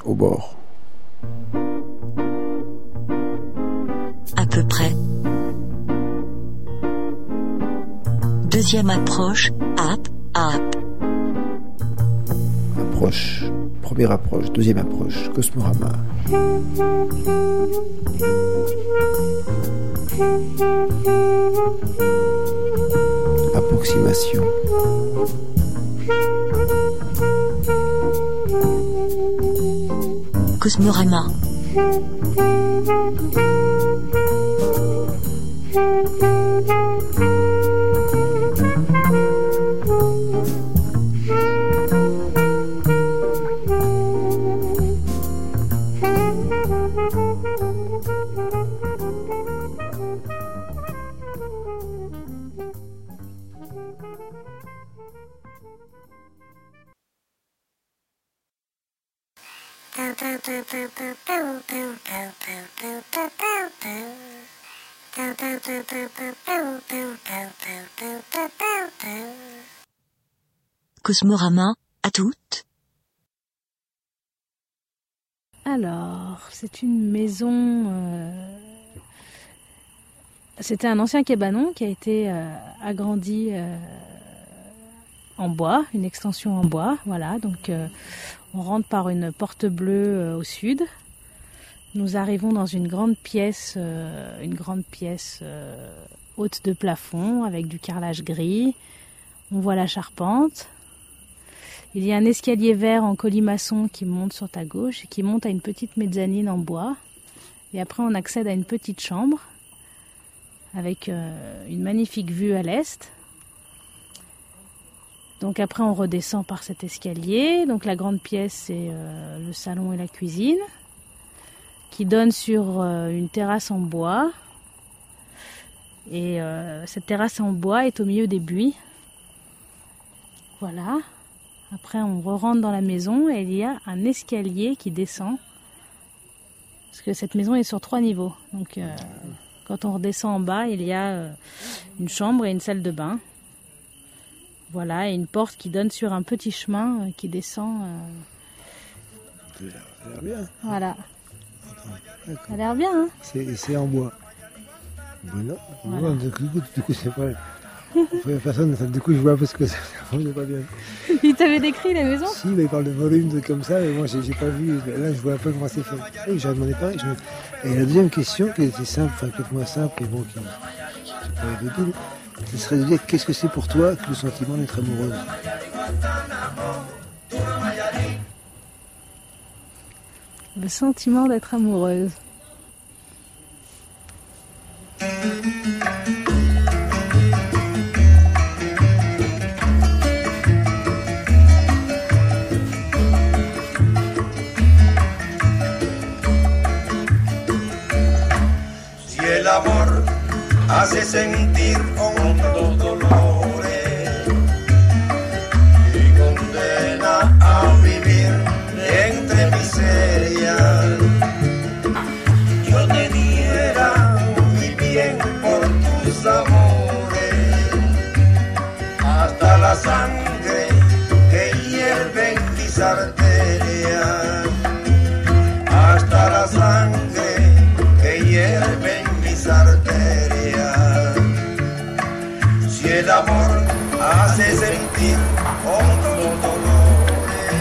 Au bord. À peu près. Deuxième approche, up. Approche. Première approche. Deuxième approche. Cosmorama. Approximation. Cosmorama. Cosmorama, à toutes. Alors, c'est une maison... C'était un ancien cabanon qui a été agrandi en bois, une extension en bois. Voilà, donc on rentre par une porte bleue au sud. Nous arrivons dans une grande pièce haute de plafond avec du carrelage gris. On voit la charpente. Il y a un escalier vert en colimaçon qui monte sur ta gauche et qui monte à une petite mezzanine en bois. Et après, on accède à une petite chambre avec une magnifique vue à l'est. Donc après, on redescend par cet escalier. Donc la grande pièce, c'est le salon et la cuisine qui donnent sur une terrasse en bois. Et cette terrasse en bois est au milieu des buis. Voilà. Après, on re-rentre dans la maison et il y a un escalier qui descend. Parce que cette maison est sur 3 niveaux. Donc, quand on redescend en bas, il y a une chambre et une salle de bain. Voilà, et une porte qui donne sur un petit chemin qui descend. Ça a l'air bien. Voilà. D'accord. Ça a l'air bien, hein? C'est en bois. Bon, Voilà. du coup, c'est pas... Personne, du coup, je vois parce que ça ne pas bien. Il t'avait décrit la maison? Si, mais il parle de volume, de comme ça, mais moi, j'ai pas vu. Là, je vois un peu comment c'est fait. Oui, j'en demandais pas. Et la deuxième question, qui était simple, enfin, peut-être moins simple, et bon, qui pourrait aider, ce serait de dire qu'est-ce que c'est pour toi que le sentiment d'être amoureuse? Le sentiment d'être amoureuse. Si el amor hace sentir hondos dolores y condena a vivir entre miserias, yo te diera mi bien por tus amores, hasta la sangre que hierve en mis arterias, hasta la sangre que hierve en mis arterias. Si el amor hace sentir hondos dolores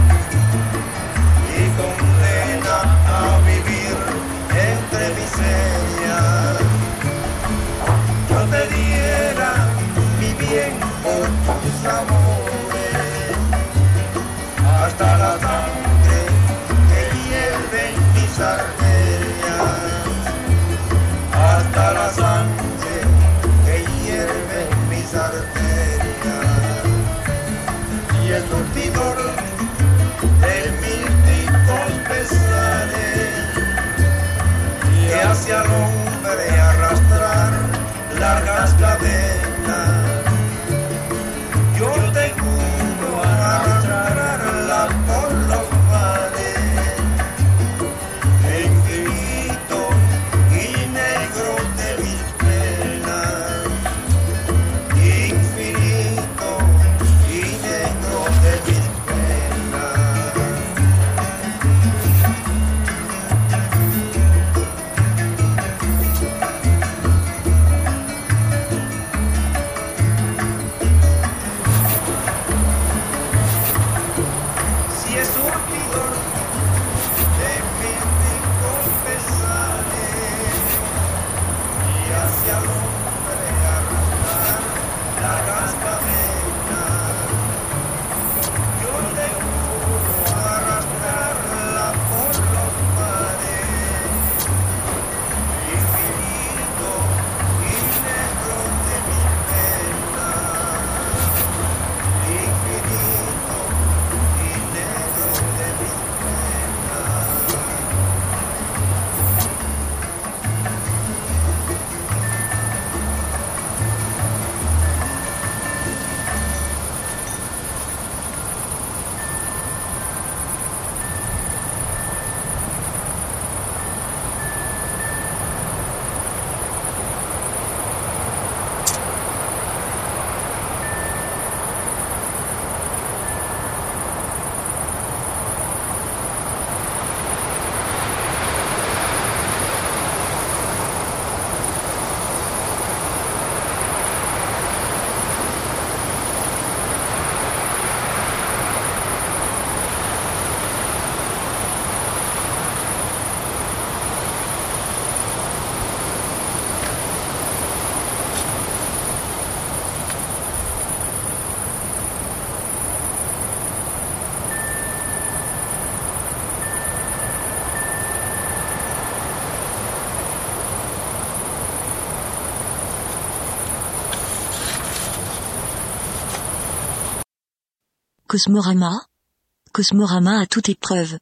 y condena a vivir entre miserias, yo te diera mi bien por tus amores, hasta la sangre que hierve en mis arterias, hasta la sangre que hierve en mis arterias. Y el surtidor de místicos pesares que hace al hombre arrastrar largas cadenas, yo te juro arrastrarla por Cosmorama. Cosmorama à toute épreuve.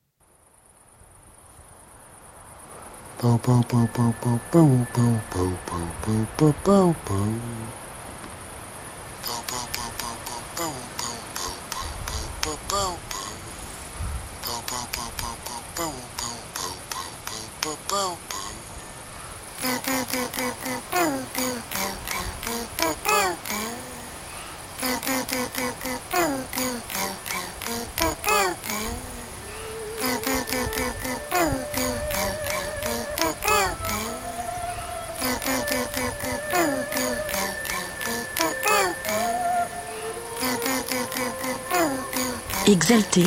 Exalté,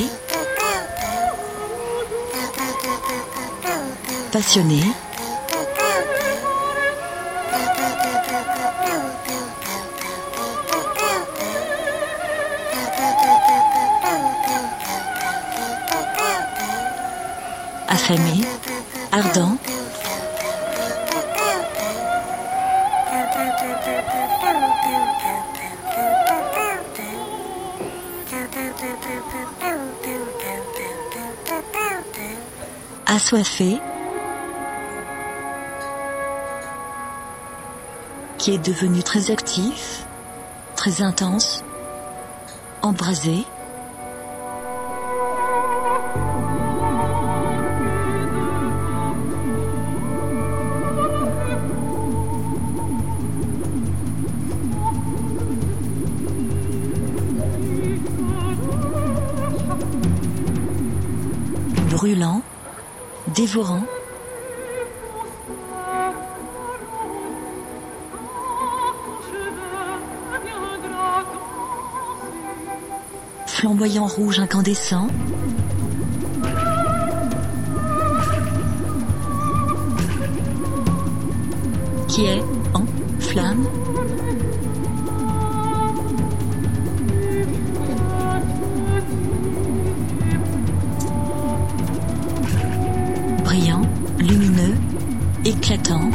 passionné, affamé, ardent, assoiffé, qui est devenu très actif, très intense, embrasé, brûlant, dévorant, flamboyant rouge incandescent, qui est en flamme, brillant, lumineux, éclatant,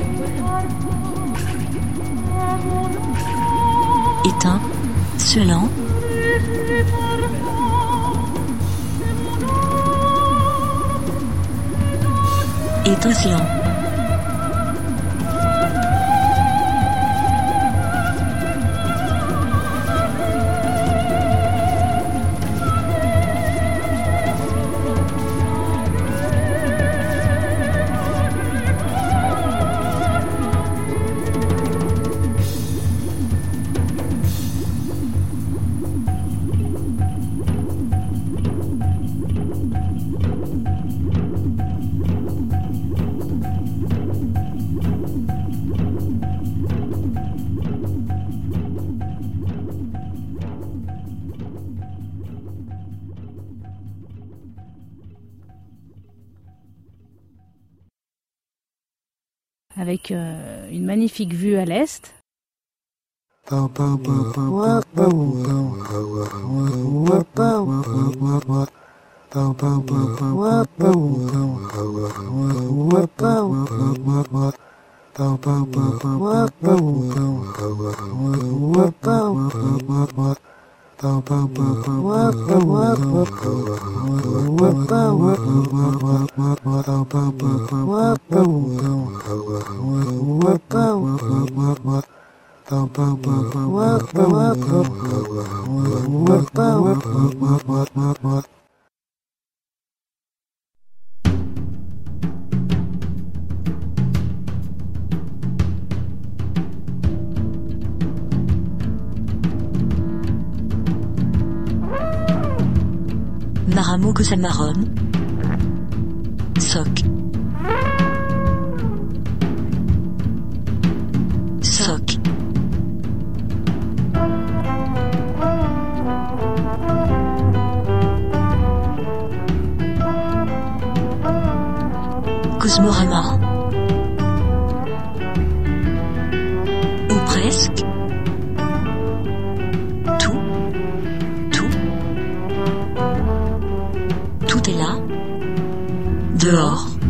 éteint, suintant, étincelant. Avec une magnifique vue à l'est. Maramo Cosamarom, Soc. Soc. Cosmorama. Ou presque. Tout. Tout est là. Dehors.